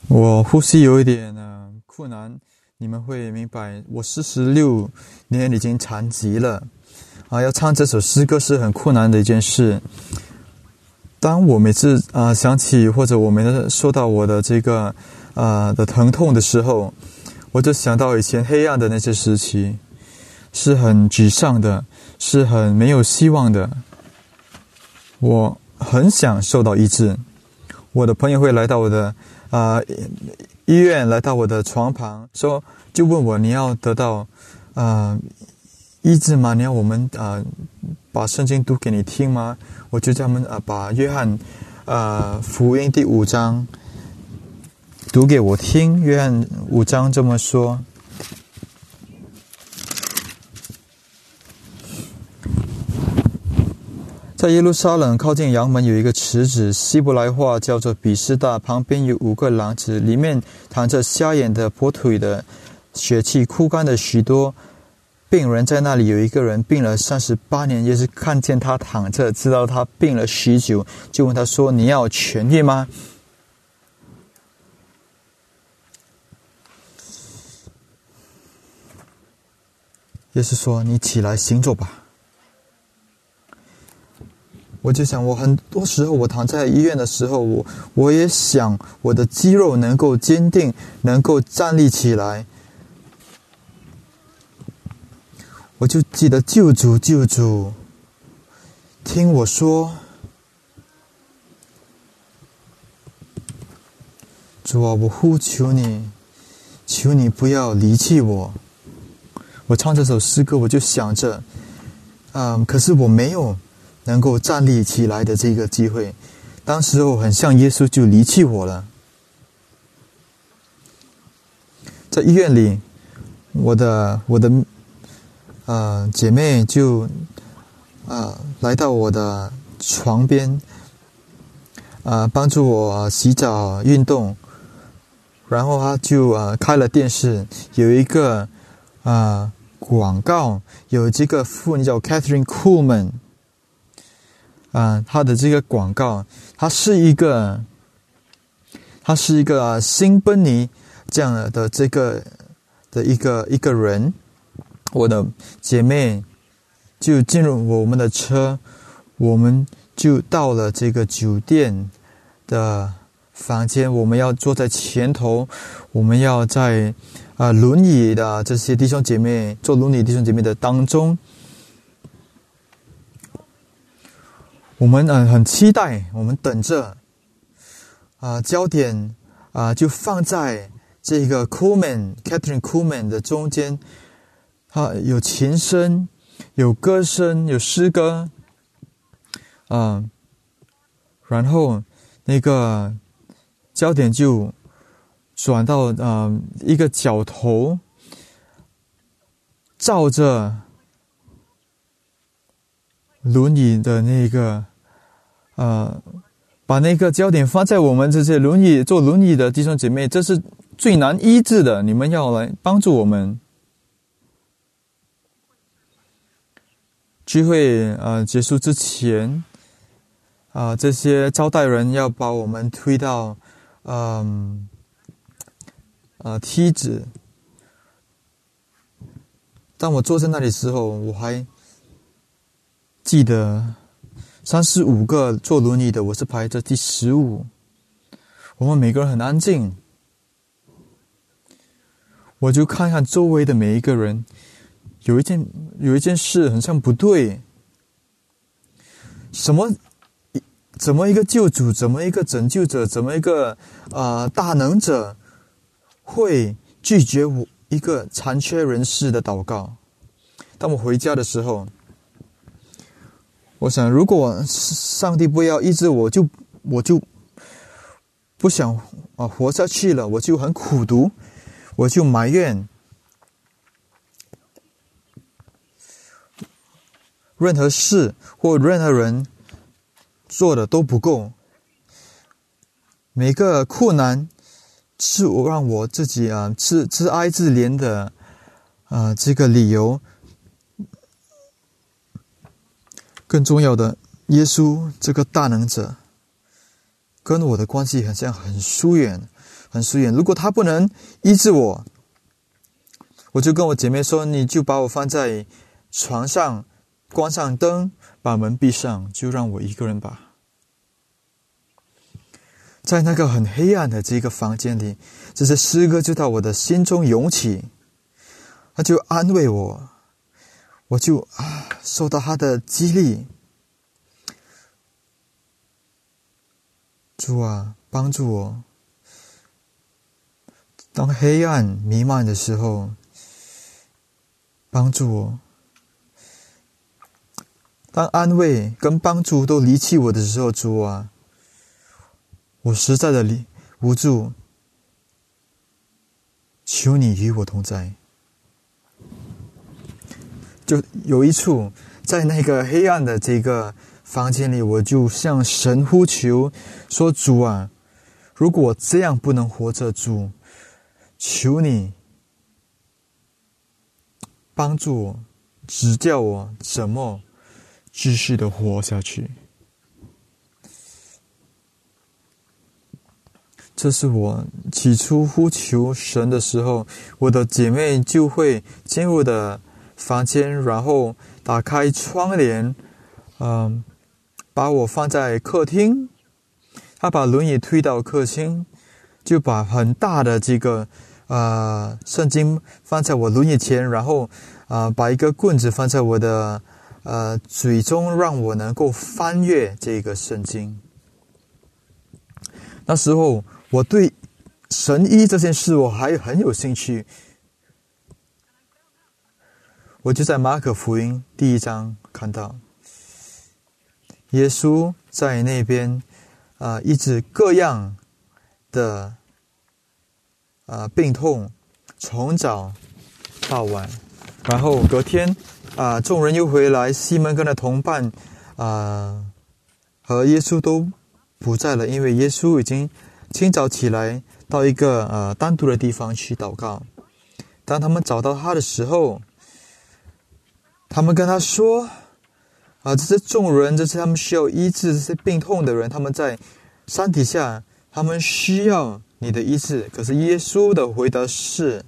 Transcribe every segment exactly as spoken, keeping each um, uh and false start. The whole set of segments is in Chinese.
我呼吸有一点呃困难，你们会明白。我四十六年已经残疾了啊，要唱这首诗歌是很困难的一件事。当我每次啊、呃、想起或者我每次说到我的这个啊、呃、的疼痛的时候，我就想到以前黑暗的那些时期，是很沮丧的，是很没有希望的。我很想受到医治，我的朋友会来到我的啊、呃、医院，来到我的床旁，说就问我你要得到啊、呃、医治吗？你要我们啊、呃、把圣经读给你听吗？我就叫他们啊、呃、把约翰啊、呃、福音第五章读给我听。约翰五章这么说。在耶路撒冷靠近阳门有一个池子，希伯来话叫做比斯大，旁边有五个廊子，里面躺着瞎眼的、跛腿的、血气枯干的许多病人。在那里有一个人病了三十八年，耶稣看见他躺着，知道他病了许久，就问他说：你要痊愈吗？耶稣说：你起来行走吧。我就想，我很多时候我躺在医院的时候，我我也想我的肌肉能够坚定，能够站立起来。我就记得救主救主听我说，主啊，我呼求你，求你不要离弃我。我唱这首诗歌，我就想着嗯，可是我没有能够站立起来的这个机会，当时候很像耶稣就离弃我了。在医院里，我的我的呃姐妹就呃来到我的床边，呃帮助我、呃、洗澡运动，然后她就呃开了电视，有一个呃广告，有这个妇女叫 Catherine Kuhlman。啊、呃，他的这个广告，他是一个，他是一个、啊、新奔尼这样的这个的一个一个人。我的姐妹就进入我们的车，我们就到了这个酒店的房间，我们要坐在前头，我们要在啊、呃、轮椅的这些弟兄姐妹，坐轮椅弟兄姐妹的当中。我们嗯很期待，我们等着，啊、呃，焦点啊、呃、就放在这个 Kuhlman Catherine Kuhlman 的中间，它有琴声，有歌声，有诗歌，啊、呃，然后那个焦点就转到呃一个角头，照着轮椅的那个，呃，把那个焦点放在我们这些轮椅做轮椅的弟兄姐妹，这是最难医治的，你们要来帮助我们。聚会呃结束之前，啊、呃，这些招待人要把我们推到，嗯、呃，呃梯子。当我坐在那里的时候，我还记得三十五个坐轮椅的，我是排在第十五。我们每个人很安静，我就看看周围的每一个人，有一件有一件事很像不对。什么？怎么一个救主，怎么一个拯救者，怎么一个呃大能者，会拒绝我一个残缺人士的祷告？当我回家的时候，我想，如果上帝不要医治我，就我就不想啊活下去了，我就很苦毒，我就埋怨任何事或任何人做的都不够。每个困难是我让我自己啊自自哀自怜的啊这个理由。更重要的，耶稣这个大能者跟我的关系很像很疏远， 很疏远。如果他不能医治我，我就跟我姐妹说，你就把我放在床上，关上灯，把门闭上，就让我一个人吧。在那个很黑暗的这个房间里，这些诗歌就到我的心中涌起，他就安慰我，我就啊受到他的激励。主啊，帮助我，当黑暗弥漫的时候，帮助我；当安慰跟帮助都离弃我的时候，主啊，我实在的无助，求你与我同在。就有一处，在那个黑暗的这个房间里，我就向神呼求，说：主啊，如果我这样不能活着，主，求你帮助我，指教我怎么继续的活下去。这是我起初呼求神的时候，我的姐妹就会进入的房间，然后打开窗帘，嗯，把我放在客厅。她把轮椅推到客厅，就把很大的这个呃圣经放在我轮椅前，然后呃把一个棍子放在我的呃嘴中，让我能够翻阅这个圣经。那时候我对神医这件事我还很有兴趣，我就在马可福音第一章看到耶稣在那边啊、呃、医治各样的啊、呃、病痛，从早到晚。然后隔天啊、呃、众人又回来，西门跟他同伴啊、呃、和耶稣都不在了，因为耶稣已经清早起来到一个呃单独的地方去祷告。当他们找到他的时候，他们跟他说啊、呃，这些众人，这些他们需要医治这些病痛的人，他们在山底下，他们需要你的医治。可是耶稣的回答是：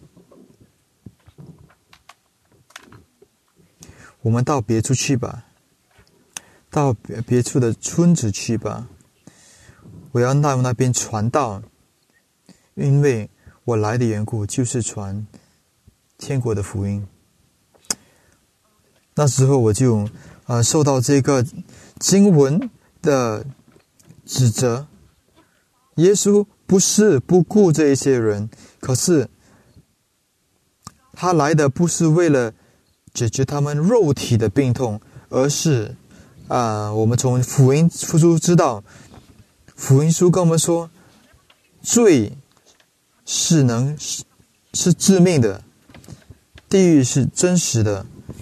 我们到别处去吧，到别别处的村子去吧。我要到那边传道，因为我来的缘故就是传天国的福音。那时候我就呃受到这个经文的指责，耶稣不是不顾这一些人，可是他来的不是为了解决他们肉体的病痛，而是啊、呃，我们从福音书知道，福音书跟我们说，罪是能是致命的，地狱是真实的。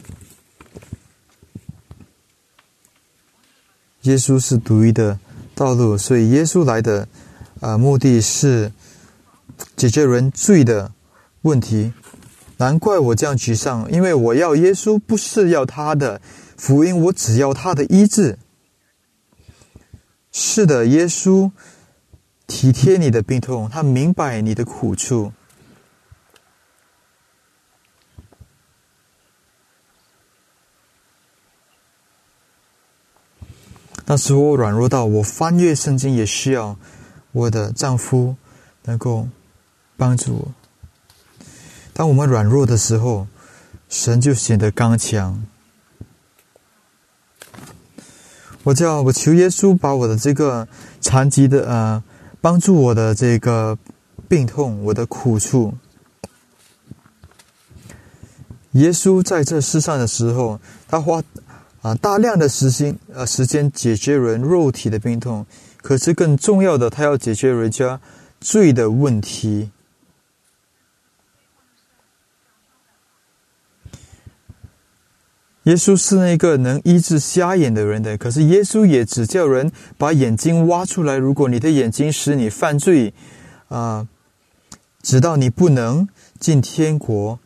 耶稣是独一的道路，所以耶稣来的啊、呃、目的是解决人罪的问题。难怪我这样沮丧，因为我要耶稣不是要他的福音，我只要他的医治。是的，耶稣体贴你的病痛，他明白你的苦处。那时候我软弱到我翻阅圣经也需要我的丈夫能够帮助我。当我们软弱的时候，神就显得刚强。我叫我求耶稣把我的这个残疾的呃帮助我的这个病痛，我的苦处。耶稣在这世上的时候，他花啊大量的时间呃时间解决人肉体的病痛，可是更重要的，他要解决人家罪的问题。耶稣是那个能医治瞎眼的人的，可是耶稣也只叫人把眼睛挖出来。如果你的眼睛使你犯罪，啊、呃，直到你不能进天国，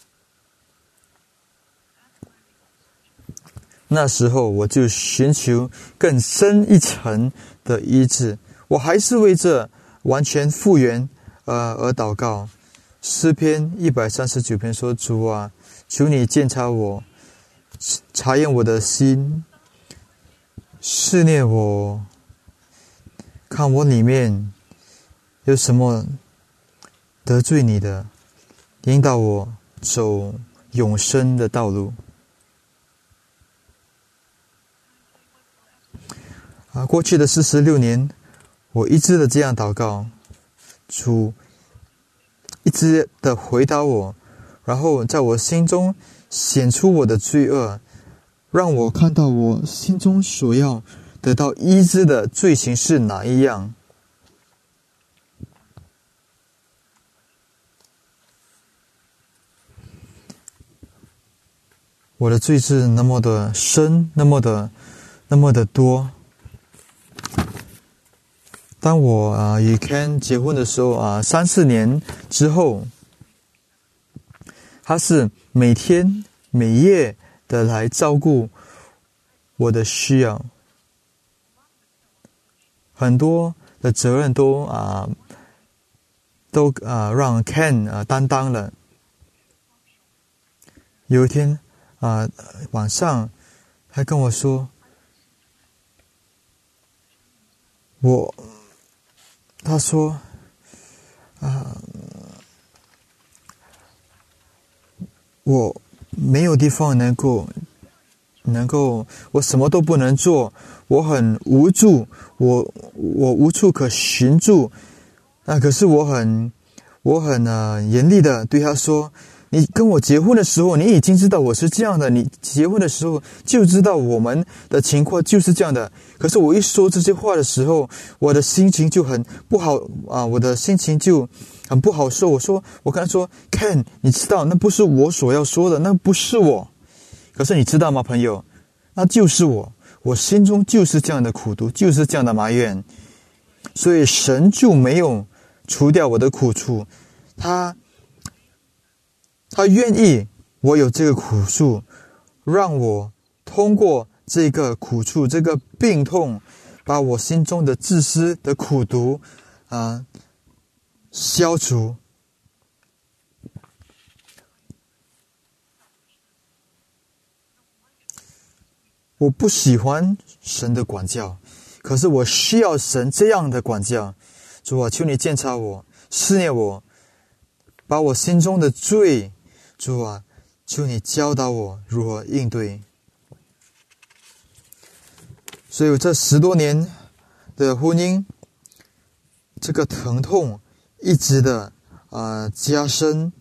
那时候我就寻求更深一层的医治。我还是为这完全复原呃而祷告。诗篇一百三十九篇说：主啊，求你鉴察我，查验我的心，试炼我，看我里面有什么得罪你的，引导我走永生的道路。啊，过去的四十六年，我一直的这样祷告，主一直的回答我，然后在我心中显出我的罪恶，让我看到我心中所要得到医治的罪行是哪一样。我的罪是那么的深，那么的那么的多。当我啊与 Ken 结婚的时候啊，三四年之后，他是每天每夜的来照顾我的需要，很多的责任都啊都啊让 Ken 啊担当了。有一天啊晚上，他跟我说，我。他说：“啊，我没有地方能够，能够，我什么都不能做，我很无助，我我无处可寻助。啊，可是我很，我很呃严厉的对他说。”你跟我结婚的时候，你已经知道我是这样的。你结婚的时候就知道我们的情况就是这样的。可是我一说这些话的时候，我的心情就很不好啊，我的心情就很不好受。我说，我跟他说 ，Ken， 你知道那不是我所要说的，那不是我。可是你知道吗，朋友，那就是我，我心中就是这样的苦毒，就是这样的埋怨。所以神就没有除掉我的苦处，他。他愿意我有这个苦处，让我通过这个苦处，这个病痛，把我心中的自私的苦毒啊消除。我不喜欢神的管教，可是我需要神这样的管教。主啊，求你鉴察我，试验我，把我心中的罪。主啊，求你教导我如何应对。所以这十多年的婚姻，这个疼痛一直的啊、呃、加深。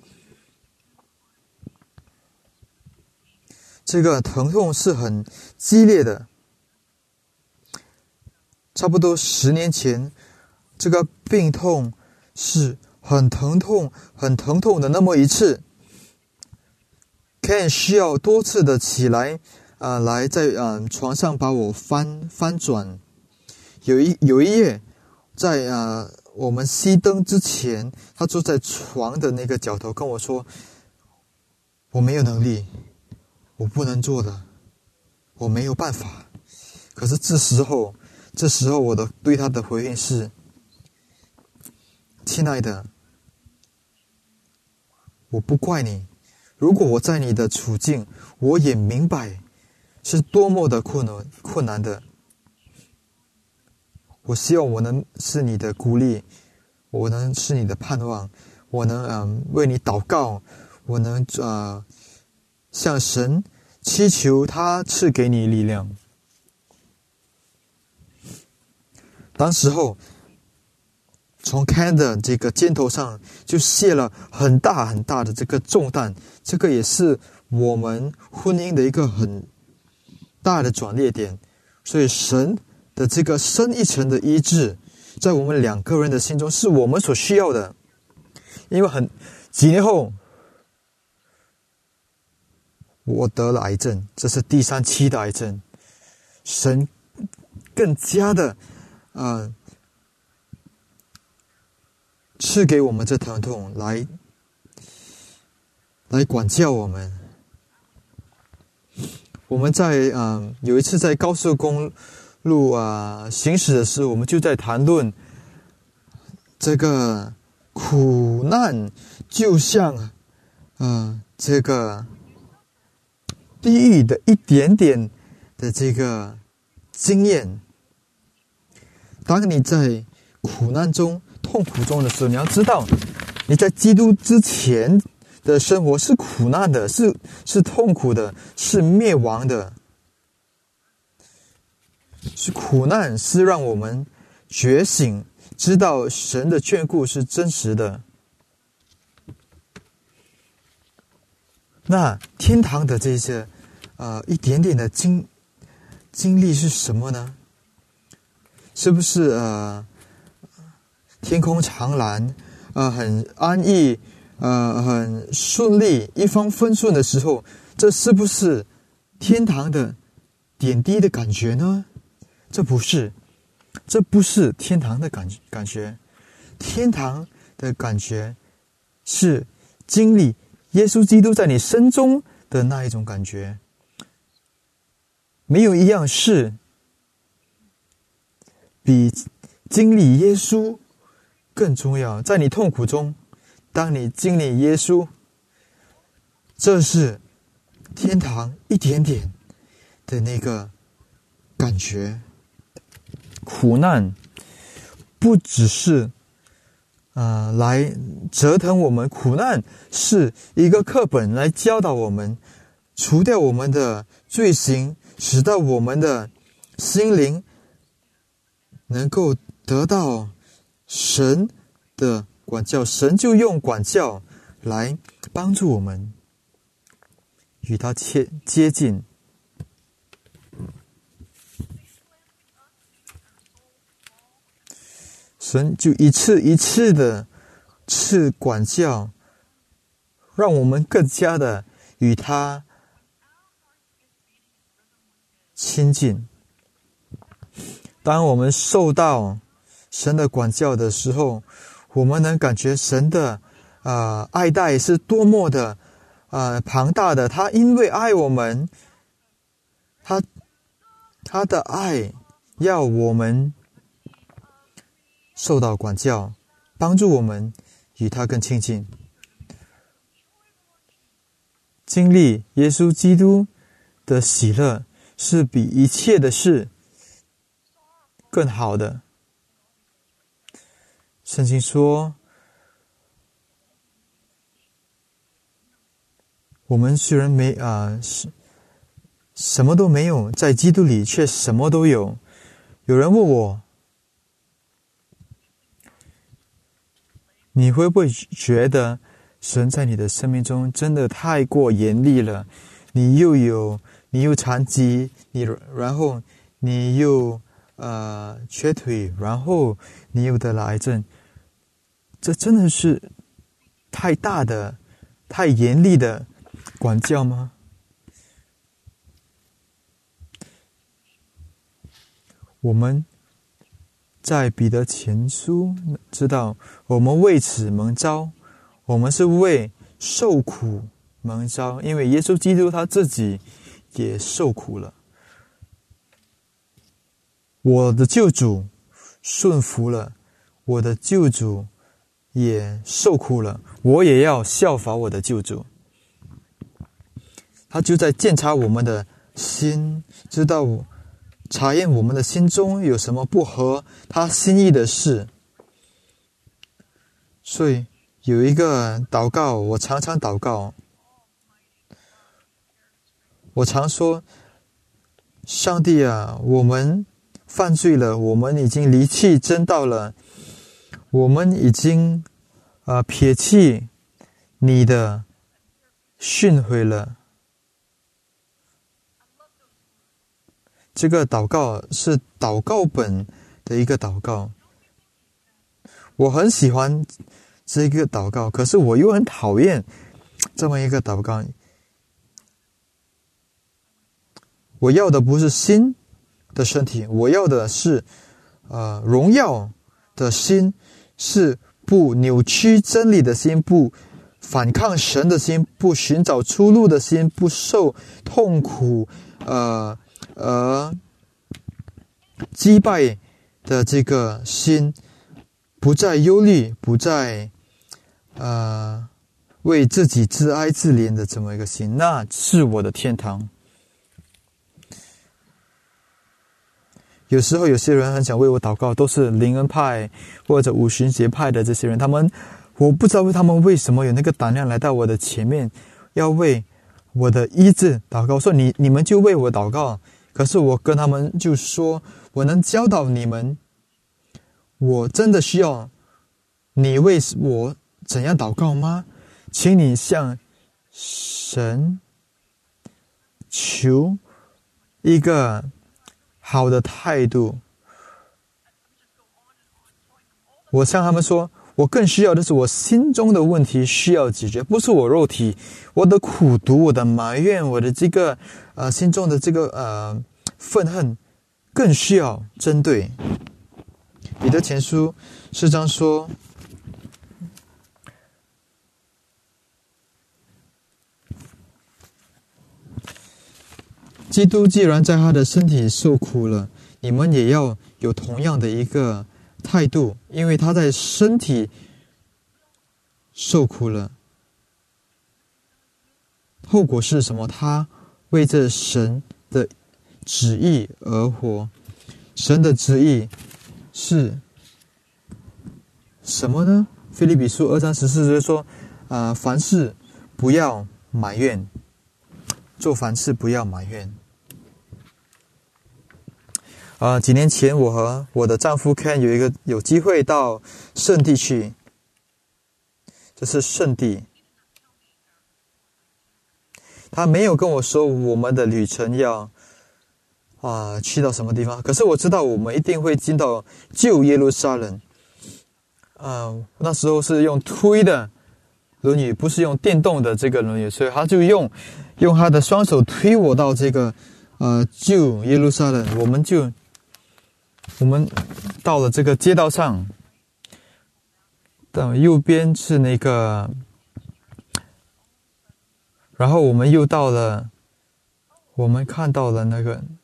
这个疼痛是很激烈的。差不多十年前，这个病痛是很疼痛、很疼痛的那么一次。Ken 需要多次的起来，啊、呃，来在啊、呃、床上把我翻翻转。有一有一夜，在啊、呃、我们熄灯之前，他坐在床的那个角头跟我说：“我没有能力，我不能做的，我没有办法。”可是这时候，这时候我的对他的回应是：“亲爱的，我不怪你。如果我在你的处境，我也明白是多么的困难困难的。我希望我能是你的鼓励，我能是你的盼望，我能嗯、呃、为你祷告，我能呃向神祈求他赐给你力量。”当时候从 Ken 的这个肩头上就卸了很大很大的这个重担，这个也是我们婚姻的一个很大的转捩点。所以神的这个深一层的医治，在我们两个人的心中是我们所需要的。因为很几年后，我得了癌症，这是第三期的癌症。神更加的啊、呃赐给我们这疼痛来来管教我们。我们在嗯、呃、有一次在高速公路啊、呃、行驶的时候，我们就在谈论这个苦难就像呃这个地狱的一点点的这个经验。当你在苦难中、痛苦中的时候，你要知道，你在基督之前的生活是苦难的，是是痛苦的，是灭亡的。是苦难，是让我们觉醒，知道神的眷顾是真实的。那天堂的这些呃一点点的经经历是什么呢？是不是呃天空长蓝，呃很安逸，呃很顺利，一帆风顺的时候，这是不是天堂的点滴的感觉呢？这不是，这不是天堂的感感觉。天堂的感觉是经历耶稣基督在你身中的那一种感觉。没有一样事比经历耶稣更重要。在你痛苦中，当你经历耶稣，这是天堂一点点的那个感觉。苦难不只是呃来折腾我们，苦难是一个课本来教导我们，除掉我们的罪行，使到我们的心灵能够得到神的管教。神就用管教来帮助我们与他接接近。神就一次一次的次管教，让我们更加的与他亲近。当我们受到神的管教的时候，我们能感觉神的呃爱戴是多么的呃庞大的。他因为爱我们，他他的爱要我们受到管教，帮助我们与他更亲近。经历耶稣基督的喜乐是比一切的事更好的。圣经说，我们虽然没啊、呃、什么都没有，在基督里却什么都有。有人问我，你会不会觉得神在你的生命中真的太过严厉了？你又有你又残疾，你然后你又呃瘸腿，然后你又得了癌症，这真的是太大的、太严厉的管教吗？我们在彼得前书知道，我们为此蒙召，我们是为受苦蒙召，因为耶稣基督他自己也受苦了。我的救主顺服了，我的救主也受苦了，我也要效法我的救主。他就在检查我们的心，知道查验我们的心中有什么不合他心意的事。所以有一个祷告，我常常祷告，我常说，上帝啊，我们犯罪了，我们已经离弃真道了，我们已经啊、呃、撇弃你的训诲了。这个祷告是祷告本的一个祷告，我很喜欢这个祷告，可是我又很讨厌这么一个祷告。我要的不是新的身体，我要的是呃荣耀的心，是不扭曲真理的心，不反抗神的心，不寻找出路的心，不受痛苦呃呃击败的这个心，不再忧虑，不再呃为自己自哀自怜的这么一个心，那是我的天堂。有时候有些人很想为我祷告，都是灵恩派或者五旬节派的这些人，他们我不知道他们为什么有那个胆量来到我的前面，要为我的医治祷告，说你你们就为我祷告。可是我跟他们就说，我能教导你们，我真的需要你为我怎样祷告吗？请你向神求一个好的态度。我向他们说，我更需要的是我心中的问题需要解决，不是我肉体我的苦毒、我的埋怨、我的这个呃心中的这个呃愤恨，更需要针对。彼得前书四章说，基督既然在他的身体受苦了，你们也要有同样的一个态度，因为他在身体受苦了，后果是什么？他为着神的旨意而活。神的旨意是什么呢？腓立比书二章十四节说，呃，凡事不要埋怨，做凡事不要埋怨。呃，几年前我和我的丈夫 Ken 有一个有机会到圣地去，这是圣地。他没有跟我说我们的旅程要啊、呃、去到什么地方，可是我知道我们一定会进到旧耶路撒冷。呃，那时候是用推的轮椅，不是用电动的这个轮椅，所以他就用用他的双手推我到这个呃旧耶路撒冷。我们就我们到了这个街道上，的右边是那个，然后我们又到了，我们看到了那个，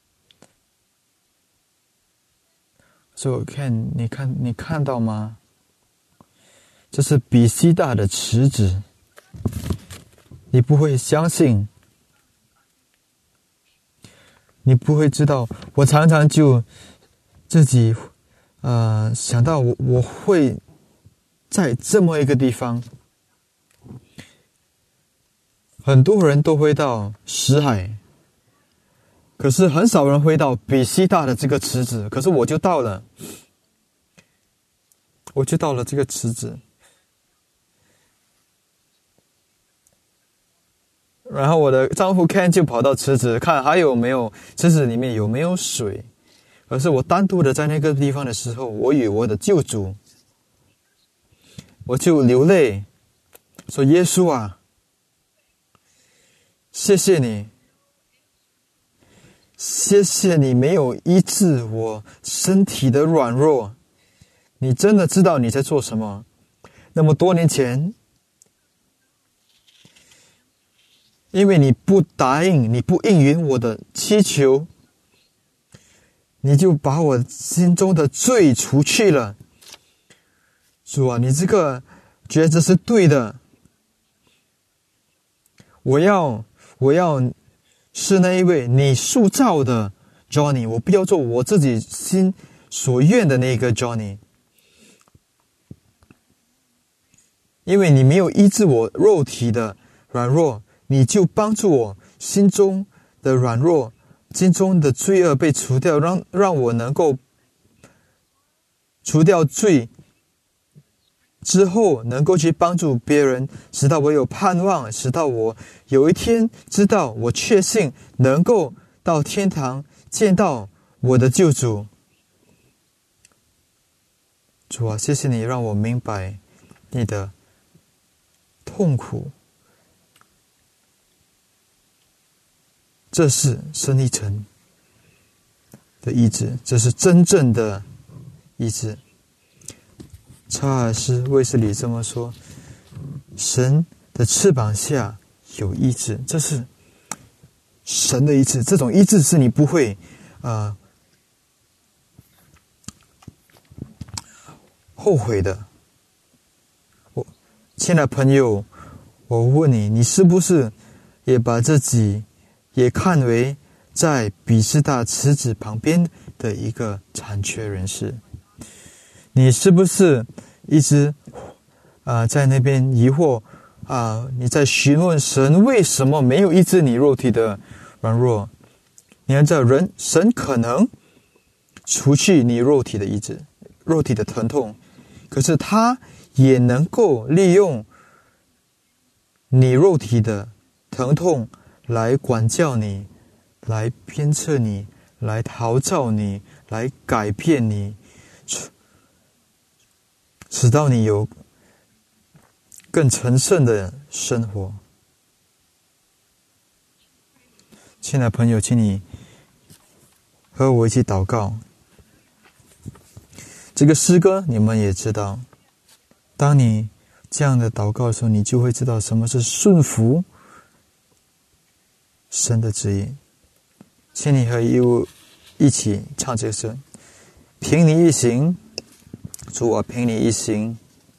所以我看你看你看到吗？这是比西大的池子，你不会相信，你不会知道。我常常就自己呃想到我我会在这么一个地方。很多人都会到死海，可是很少人会到比西大的这个池子，可是我就到了，我就到了这个池子。然后我的丈夫 Ken 就跑到池子看还有没有池子里面有没有水。可是我单独的在那个地方的时候，我与我的救主，我就流泪说，耶稣啊，谢谢你，谢谢你没有医治我身体的软弱，你真的知道你在做什么。那么多年前，因为你不答应，你不应允我的祈求，你就把我心中的罪除去了。主啊，你这个抉择是对的。我要我要是那一位你塑造的 Johnny， 我不要做我自己心所愿的那个 Johnny。因为你没有医治我肉体的软弱，你就帮助我心中的软弱，心中的罪恶被除掉，让让我能够除掉罪之后，能够去帮助别人，直到我有盼望，直到我有一天知道，我确信能够到天堂见到我的救主。主啊，谢谢你让我明白你的痛苦，这是生一层的医治，这是真正的医治。查尔斯·卫斯理这么说，神的翅膀下有医治，这是神的医治。这种医治是你不会呃后悔的。我亲爱的朋友，我问你，你是不是也把自己也看为在比斯大池子旁边的一个残缺人士？你是不是一直啊、呃、在那边疑惑啊、呃？你在询问神为什么没有医治你肉体的软弱？你看这人，神可能除去你肉体的医治、肉体的疼痛，可是他也能够利用你肉体的疼痛来管教你，来鞭策你，来陶造你，来改变你，使到你有更成圣的生活。亲爱的朋友，请你和我一起祷告。这个诗歌你们也知道，当你这样的祷告的时候，你就会知道什么是顺服神的旨意。请你和我一起唱这个诗：凭你一行，主啊，凭你一行。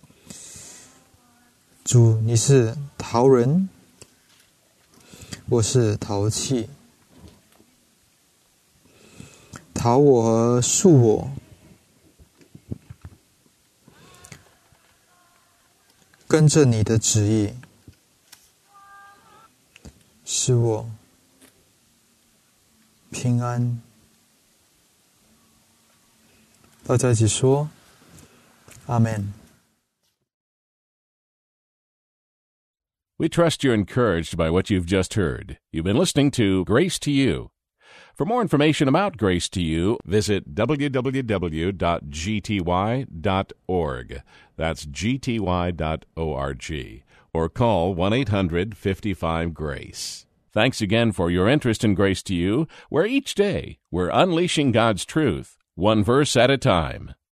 主，你是陶人，我是陶器，陶我和塑我，跟着你的旨意，使我平安。大家一起说阿们。 We trust you're encouraged by what you've just heard. You've been listening to Grace to You. For more information about Grace to You, visit w w w dot g t y dot org. That's g t y dot org. Or call one eight hundred fifty-five GRACE. Thanks again for your interest in Grace to You, where each day we're unleashing God's truth, one verse at a time.